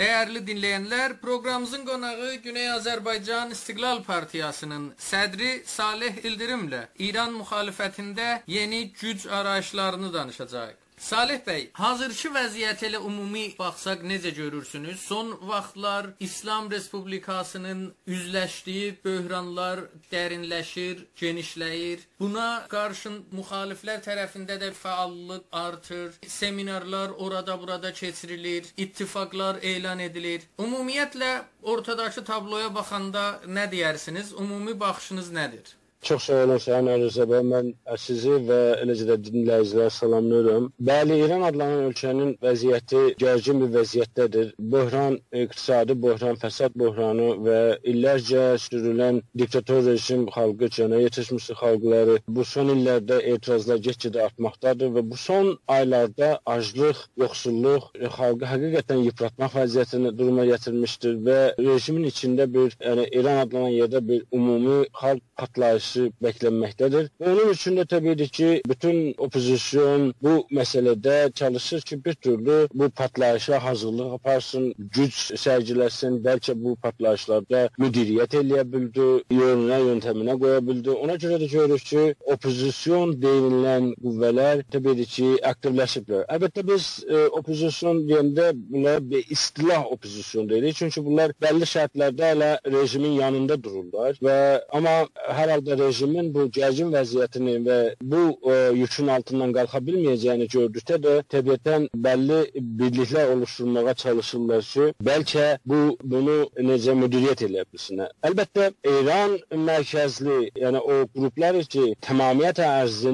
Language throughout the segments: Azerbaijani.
Değerli dinleyenler, programımızın qonağı Güney Azərbaycan İstiqlal Partiyasının sədri Salih İldirimlə İran müxalifətində yeni güc arayışlarını danışacağıq. Salih bəy, hazırki vəziyyət ilə ümumi baxsaq necə görürsünüz? Son vaxtlar İslam Respublikasının üzləşdiyi böhranlar dərinləşir, genişləyir. Buna qarşın müxaliflər tərəfində də fəallıq artır. Seminarlar orada-burada keçirilir, ittifaqlar elan edilir. Ümumiyyətlə ortadakı tabloya baxanda nə deyərsiniz? Ümumi baxışınız nədir? Çox sağ olun Sayın Əliza bəy. Mən sizi və eləcə də dinləyicilər salamlayıram. Bəli, İran adlanan ölkənin vəziyyəti gərgin bir vəziyyətdədir. Böhran, iqtisadi böhran, fəsad böhranı və illərcə sürülən diktator rejim xalqı üçün yetişmiş xalqları bu son illərdə etirazlar get-gedə artmaqdadır və bu son aylarda aclıq, yoxsulluq xalqı həqiqətən yıpratmaq vəziyyətini duruma gətirmişdir və rejimin içində İran adlanan yerdə bir ümumi xalq partlayışı beklənməkdədir. Onun üçün də təbii ki, bütün opozisyon bu məsələdə çalışır ki, bir türlü bu partlayışa hazırlıq aparsın, güc sərgiləsin, bəlkə bu partlayışlarda müdiriyyət eləyə bildi, yöntəminə qoya bildi. Ona görə də görürük ki, opozisyon deyilən qüvvələr təbii ki, aktivləşiblər. Əlbəttə biz opozisyon deyəndə bunlar bir istilah opozisyon deyirik. Çünki bunlar bəlli şərtlərdə elə rejimin yanında dururlar və amma hər halda rejimin bu gərgin vəziyyətini və bu yükün altından qalxa bilməyəcəyini gördükdə də təbiətən bəlli birliklər oluşturmağa çalışırlar ki, bəlkə bunu necə müdiriyyət eləyə bilsinlər. Əlbəttə, İran mərkəzli, yəni o qruplar ki, tamamiyyət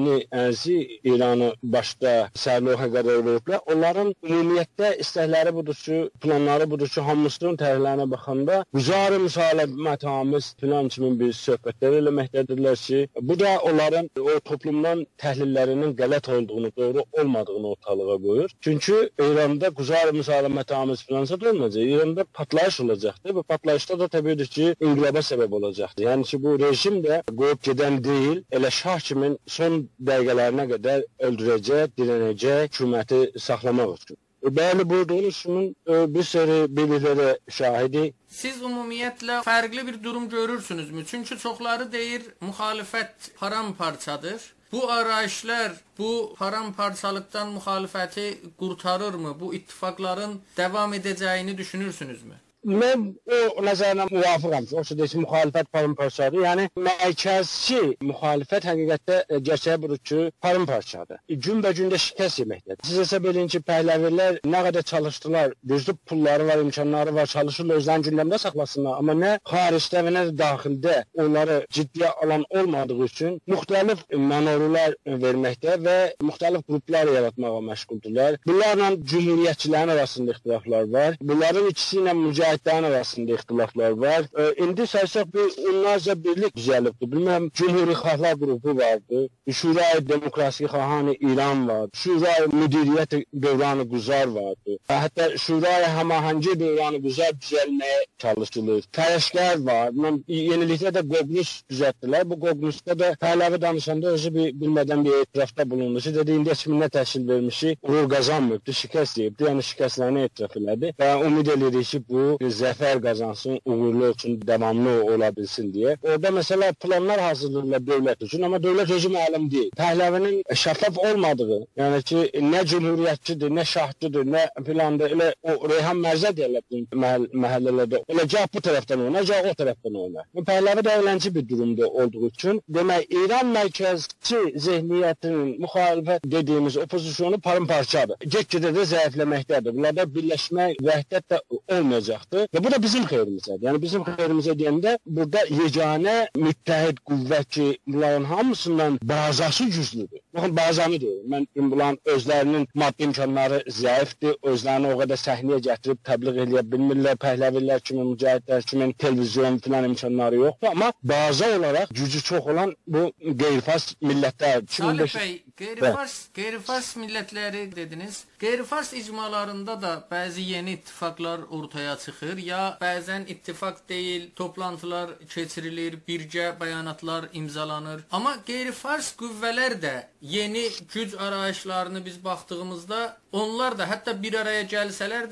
ərzi İranı başda sərloha qədər veriblər, onların ümumiyyətdə istəkləri budur ki, planları budur ki, hamısının tərhlərinə baxanda güzar-ı müsaləmətamiz plan kimi bir söhbətlər eləməkdədirlər ki, bu da onların o toplumdan təhlillərinin qələt olduğunu, doğru olmadığını ortalığa qoyur. Çünki İranda güzar-ı müsaləmətamiz filansa da olmayacaq. İranda patlayış olacaqdır və patlayışda da təbiidir ki, inqilaba səbəb olacaqdır. Yəni ki, bu rejim də qoyub gedən deyil, elə şah kimin son dəqiqələrinə qədər öldürəcək, dirənəcək, hökuməti saxlamaq üçün. Bəli, buyurduğunuz şunun bir seri birliklərə şahidi. Siz ümumiyyətlə fərqli bir durum görürsünüzmü? Çünki çoxları deyir, müxalifət paramparçadır. Bu arayışlar, bu paramparçalıqdan müxalifəti qurtarırmı? Bu ittifaqların davam edəcəyini düşünürsünüzmü? Mən o nəzərlə muvafıqam ki, o ki, deyək ki, müxalifət paramparçadır. Yəni, mərkəzçi müxalifət həqiqətdə gerçəyə budur ki, paramparçadır. Günbə-gündə şikəst yeməkdədir. Siz hesab edin ki, Pəhləvilər nə qədər çalışdılar, düzdür, pulları var, imkanları var, çalışırlar, özlərini gündəmdə saxlasınlar. Amma nə xaricdə və nə də daxildə onları ciddiyə alan olmadığı üçün müxtəlif mənarular verməkdə və müxtəlif qruplar yaratmağa məşğuldurlar. Bunlarla cümhuriyyətçilərin arasında ixtilaflar var. Bunların ikisi ilə mücahidlərin arasında ixtilaflar var. İndi saysaq onlarca birlik düzəlibdir. Bilməm, Cümhuri Xalqlar qrupu vardı. Şurayı Demokrasi Xahanı İran vardı. Şurayı Müdiriyyət Dövranı Quzar vardı. Hətta Şurayı Həmahəngi Dövranı Quzar düzəlməyə çalışılır. Fərəşlər var. Yenilikdə də Qoqnus düzəltdilər. Bu Qoqnusda da Pəhləvi danışanda özü bilmədən bir etirafda bulundu. Siz dedi, indi kiminə təhsil vermişi, uğur qazanmıyıbdı, şikəst deyibdi. Yəni şikəstlərini etiraf elədi. Və ümid edirik ki, bu zəfər qazansın, uğurlu olsun, davamlı ola bilsin deyə. Orada məsələ planlar hazırlayırlar dövlət üçün, amma dövlət özü məlum deyil. Pəhləvinin şəffaf olmadığı, yəni ki, nə cümhuriyyətçidir, nə şahçıdır, nə filandır, elə o Reyhan Mərzə deyirlər məhəllələrdə. Elə cəhab bu tərəfdən oynar, cəhab o tərəfdən oynar. Pəhləvi də eləncə bir durumda olduğu üçün, demək, İran mərkəzçi zehniyyətinin müxalifət dediyimiz opozisyonu paramparçadır. Get-gedə də zəifləməkdədir. Bunlarda birləşmək, vəhdət də olmayacaqdır. Və bu da bizim xeyrimizədir. Yəni bizim xeyrimizə deyəndə burada yeganə müttəhid qüvvət ki, bunların hamısından bazası güclüdür. Baxın, bazanı deyir. Mən bunların özlərinin maddi imkanları zəifdir, özlərini o qədər səhnəyə gətirib təbliğ eləyə bilmirlər, Pəhləvilər kimi, mücahidlər kimi televizyon filan imkanları yoxdur. Amma baza olaraq gücü çox olan bu qeyri-fars millətlər. Salih bəy, qeyri-fars millətləri dediniz. Qeyri-fars icmalarında da bəzi yeni ittifaqlar ortaya çıxır. Ya bəzən ittifaq deyil, toplantılar keçirilir, birgə bəyanatlar imzalanır. Amma qeyri-fars qüvvələr də yeni güc arayışlarını biz baxdığımızda onlar da hətta bir araya gəlsələr də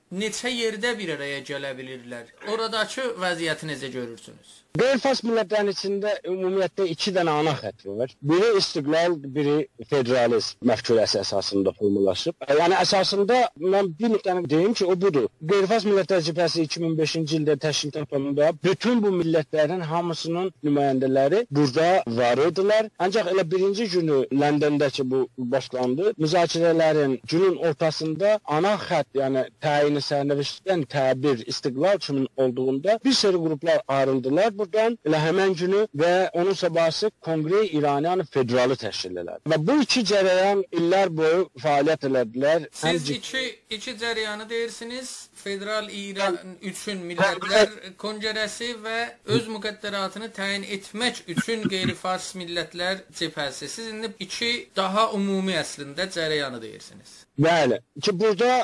neçə yerdə bir araya gələ bilirlər? Oradakı vəziyyəti necə görürsünüz? Qeyri-fars millətlərin içində ümumiyyətlə 2 dənə ana xətt var. Biri istiqlal, biri federalizm məfkurəsi əsasında formalaşıb. Yəni əsasında mən bir nöqtəni deyim ki, o budur. Qeyri-fars millətlər cəbhəsi 2005-ci ildə təşkil tapılanda bütün bu millətlərin hamısının nümayəndələri burada var idilər. Ancaq elə birinci günü Londondakı bu başlandı. Müzakirələrin günün ortasında ana xətt, yəni təyini sərnişdən təbir istiqlal kimin olduğunda bir sürü qruplar ayrıldılar. Buradan elə həmən günü və onun sabahı Kongre İraniyan Federalı təşkil elədi. Və bu iki cərəyan illər boyu fəaliyyət elədilər. Siz iki cərəyanı deyirsiniz. Federal İran üçün Millətlər Konqresi və öz müqəddəratını təyin etmək üçün Qeyri-Fars Millətlər Cəbhəsi. Siz indi iki daha ümumi əslində cərəyanı deyirsiniz. Bəli. Ki burada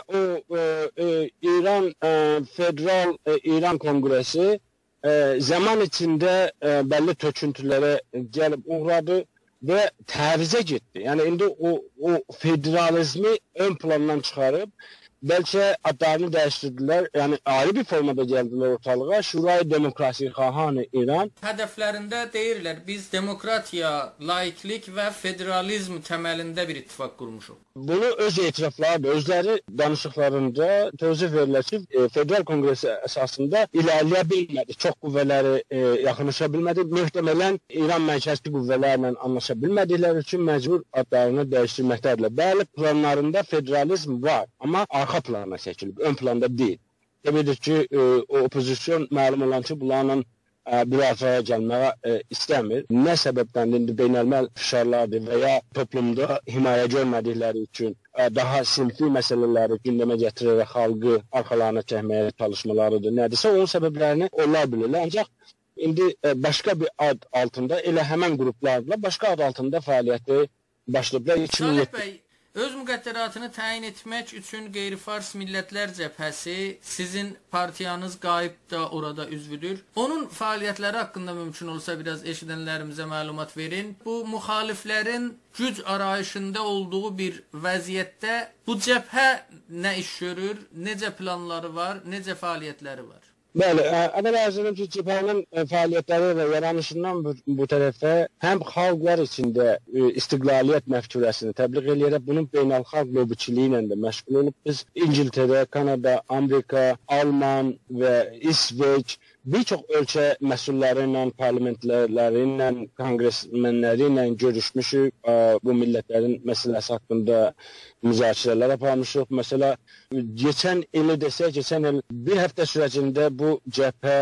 İran Federal İran Konqresi zaman içində bəlli töküntülərə gəlib uğradı və təvizə getdi. Yəni indi o federalizmi ön plandan çıxarıb bəlkə adlarını dəyişdirdilər. Yəni ayrı bir formada gəldilər ortalığa. Şurayı demokrasi xahanı İran hədəflərində deyirlər biz demokratiya, laiklik və federalizm təməlində bir ittifaq qurmuşuq. Bunu öz etirafları, özləri danışıqlarında tövzih verirlər ki, Federal Kongresi əsasında ilerləyə bilmədi. Çox qüvvələri yaxınlaşa bilmədi. Möhtəmələn İran mərkəzi qüvvələrlə anlaşa bilmədikləri üçün məcbur adlarını dəyişdirməkdədirlər. Bəli, planlarında federalizm var, amma arxa plana çəkilib, ön planda deyil. Demədir ki, opozisyon məlum olan ki, bunlarla bir araya gəlməyə istəmir. Nə səbəbdən indi beynəlməl fişarlardır və ya toplumda himayə görmədikləri üçün daha sinfi məsələləri gündəmə gətirərək xalqı arxalarına çəkməyə çalışmalarıdır. Nədirsə, onun səbəblərini onlar bilirlər. Ancaq indi başqa bir ad altında, elə həmən qruplarla başqa ad altında fəaliyyəti başlayıblar. Salih bəy, öz müqəddəratını təyin etmək üçün Qeyri-Fars Millətlər Cəbhəsi, sizin partiyanız Qayıb da orada üzvüdür. Onun fəaliyyətləri haqqında mümkün olsa biraz eşidənlərimizə məlumat verin. Bu müxaliflərin güc arayışında olduğu bir vəziyyətdə bu cəbhə nə iş görür, necə planları var, necə fəaliyyətləri var? Bəli, əvvəl arz edirəm ki, cəbhənin fəaliyyətləri və yaranışından bu tərəfə həm xalqlar içində istiqlaliyyət məfkurəsini təbliğ eləyərək bunun beynəlxalq lobiçiliyi ilə də məşğul olub. Biz İngiltərə, Kanada, Amerika, Alman və İsveç bir çox ölkə məsulları ilə, parlamentləri ilə, konqresmenləri ilə görüşmüşük. Bu millətlərin məsələsi haqqında müzakirələr aparmışıq. Məsələ, geçən ili desək, geçən il bir həftə sürəcində bu cəbhə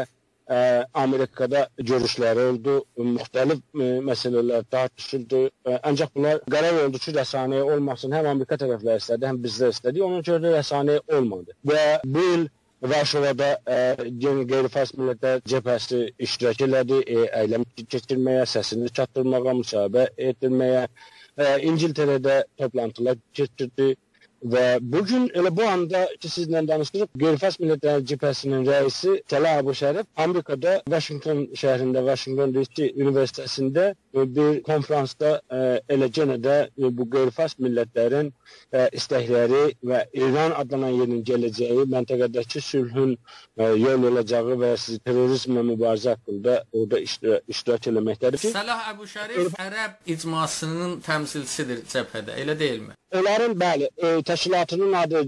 Amerikada görüşləri oldu. Müxtəlif məsələlər tartışıldı. Ancaq bunlar qərar oldu ki, rəsanəyə olmasın. Həm Amerika tərəfləri istədi, həm bizlər istədi. Ona görə də rəsanəyə olmadı. Və bu il Varşovada Qeyri-Fars Millətlər Cəbhəsi iştirak elədi, əyləm keçirməyə, səsini çatdırmağa, müsahibə etdirməyə. İngiltərədə toplantılar keçirdi və bugün elə bu anda ki, sizlə danışdırıb, Qeyri-Fars Millətlər Cəbhəsinin rəisi Səlah Əbu Şərif Amerikada, Washington şəhərində, Washington DC Universitetəsində bir konferansda elə genə də bu Qeyri-Fars millətlərin istəkləri və İran adlanan yerin gələcəyi, məntəqədəki sülhün yol olacağı və terrorizmlə mübarizə haqqında orada iştirak eləməkdədir ki, Səlah Əbu Şərif ərəb icmasının təmsilçisidir cəbhədə, elə deyilmi? Onların, bəli, təşkilatının adı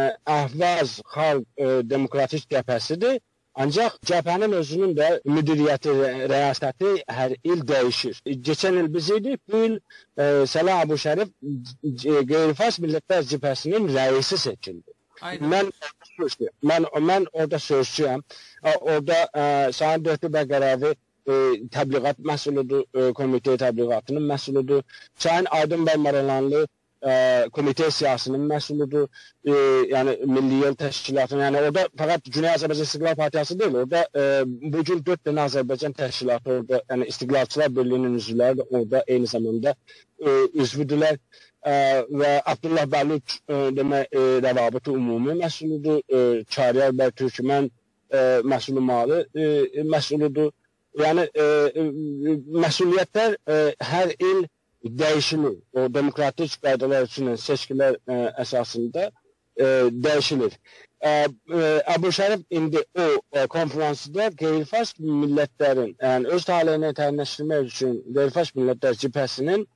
Əhvaz Xalq Demokratik Cəbhəsidir. Ancaq cəbhənin özünün də müdiriyyəti, rəyasəti hər il dəyişir. Keçən il biz idik, bu il Səlah Əbu Şərif Qeyri-Fars Millətlər Cəbhəsinin rəisi seçildi. Mən orada sözçüyəm. Orada Sayın Döhdü Bəqərəvi təbliğat məsulidir, komitə təbliğatının məsulidir. Sayın Aydın bəy Maralanlı komitə siyasının məsulidir, yəni Milli Yol Təşkilatının, yəni orada fəqət Güney Azərbaycan İstiqlal Partiyası deyil, orada bugün 4 dənə Azərbaycan təşkilatı, orada yəni İstiqlalçılar Birliyinin üzvləri də orada eyni zamanda üzvüdürlər və Abdullah Bəlüç demək rəvabıtı ümumi məsulidir, Çariyar bəy Türkmən məsulidir. Yəni məsuliyyətlər hər il dəyişilir. O demokratik qaydalar üçün seçkilər əsasında dəyişilir. Əbu Şərif indi o konferansda qeyri-fars millətlərin, yəni öz taleyini təyinləşdirmək üçün qeyri-fars millətlər cibhəsinin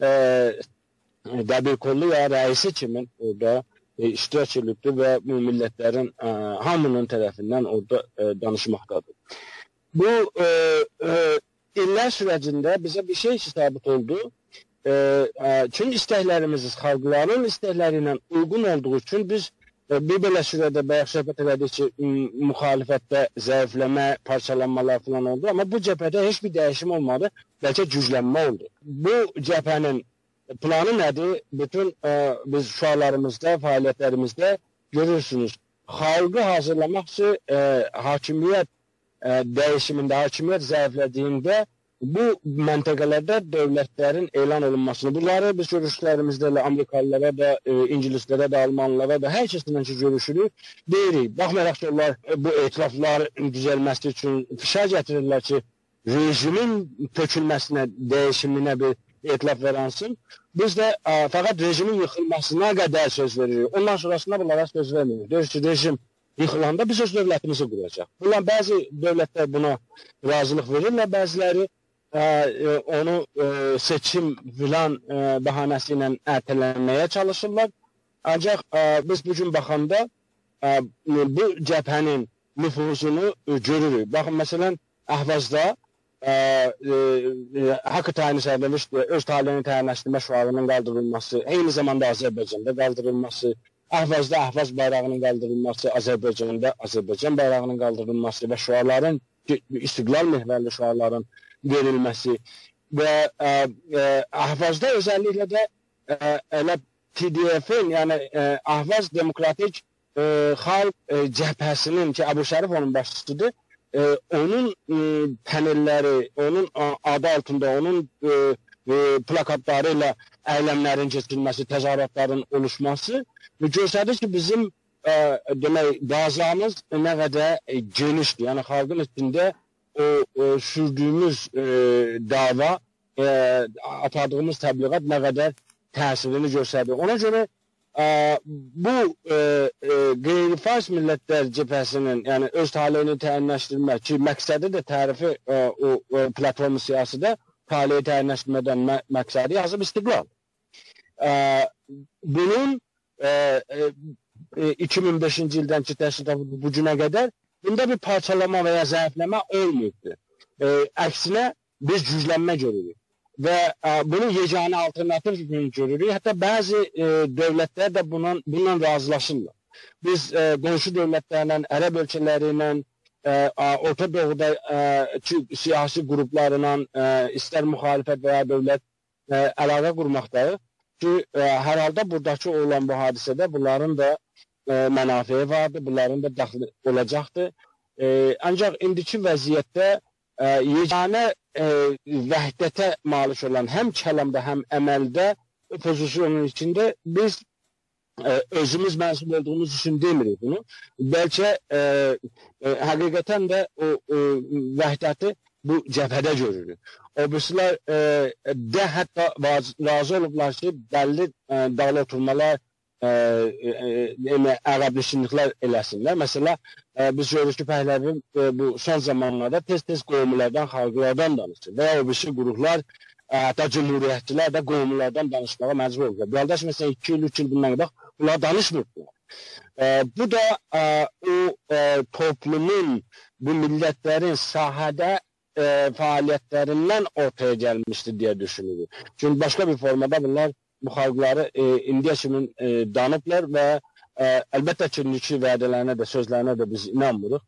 dəbir kollu ya rəisi kimi orada iştirak edibdir və bu millətlərin hamının tərəfindən orada danışmaqdadır. Bu illər sürəcində bizə bir şey sabit oldu. Çünki istəklərimiz xalqların istəkləri ilə uyğun olduğu üçün biz bir belə sürədə bayaq söhbət elədik ki, müxalifətdə zəifləmə, parçalanmalar falan oldu. Amma bu cəbhədə heç bir dəyişim olmadı, bəlkə güclənmə oldu. Bu cəbhənin planı nədir? Bütün biz şüarlarımızda, fəaliyyətlərimizdə görürsünüz. Xalqı hazırlamaq üçün hakimiyyət dəyişimində, hakimiyyət zəiflədiyində bu məntəqələrdə dövlətlərin elan olunmasını, bunları biz görüşlərimizdə Amerikalılara da, İngilislərə də, Almanlara da, hər kəslə ki görüşürük, deyirik. Baxmayaraq ki, onlar bu etiraflar düzəlməsi üçün fişar gətirirlər ki, rejimin tökülməsinə, dəyişiminə bir etilaf veransın. Biz də fəqət rejimin yıxılmasına qədər söz veririk. Ondan sonrasında bunlara söz vermirik. Deyir ki, rejim yıxılanda biz öz dövlətimizi quracaq. Bunlar bəzi dövlətlər buna razılıq verirlər, bəziləri onu seçim filan bəhanəsi ilə ərtələnməyə çalışırlar. Ancaq biz bugün baxanda bu cəbhənin nüfuzunu görürük. Baxın, məsələn, Əhvazda haqqı təyini sərbəlik öz taleyini təyinləşdirmə şüarının qaldırılması, eyni zamanda Azərbaycanda qaldırılması, Əhvazda Əhvaz bayrağının qaldırılması, Azərbaycanda Azərbaycan bayrağının qaldırılması və şüarların, istiqlal məhvərli şüarların verilməsi və Əhvazda özəlliklə də elə TDF-in, yəni Əhvaz Demokratik Xalq Cəbhəsinin ki, Əbu Şərif onun başçısıdır, onun panelləri, onun adı altında, onun plakatları ilə əyləmlərin keçirilməsi, təzahüratların oluşması göstərir ki, bizim demək, bazamız nə qədər genişdir. Yəni, xalqın içində sürdüyümüz dava, apardığımız təbliğat nə qədər təsirini göstərir. Ona görə bu qeyri-fars millətlər cəbhəsinin, yəni öz taleyini təyinləşdirmək ki, məqsədi də tərifi o platformu siyasıda taleyi təyinləşdirmədən məqsədi yazıb istiqlal. Bunun 2005-ci ildən ki, təşkil bu günə qədər bunda bir parçalama və ya zəifləmə olmayıbdır. Əksinə biz güclənmə görürük. Və bunun yeganə alternativ görürük. Hətta bəzi dövlətlər də bununla razılaşırlar. Biz qonşu dövlətlərlə, ərəb ölkələri ilə, Orta Doğuda siyasi qruplarla, istər müxalifət və ya dövlət əlaqə qurmaqdayıq ki, hər halda buradakı olan bu hadisədə bunların da mənafiyi vardır, bunların da daxili olacaqdır. Ancaq indiki vəziyyətdə yeganə vəhdətə malik olan həm kəlamda, həm əməldə pozisyonun içində biz özümüz məsul olduğumuz üçün demirik bunu. Bəlkə həqiqətən də o vəhdəti bu cəbhədə görürük. O birisilər də hətta razı olublar ki, bəlli dağlı oturmalar, ərəbləşinliklər eləsinlər. Məsələ, biz görürük ki, Pəhləvi bu son zamanlarda tez-tez qovmulardan, xalqlardan danışır və ya o birisi qurumlar, hətta cümhuriyyətçilər də qovmulardan danışmağa məcbur olurlar. Bir halda məsələn 2 il, 3 il bundan qabaq bunlar danışmırdılar. Bu da o toplumun, bu millətlərin sahədə fəaliyyətlərindən ortaya gəlmişdir deyə düşünürük. Çünki başqa bir formada bunlar bu xalqları indiyə kimi danıblar və əlbəttə ki, indiki vədələrinə də, sözlərinə də biz inanmırıq.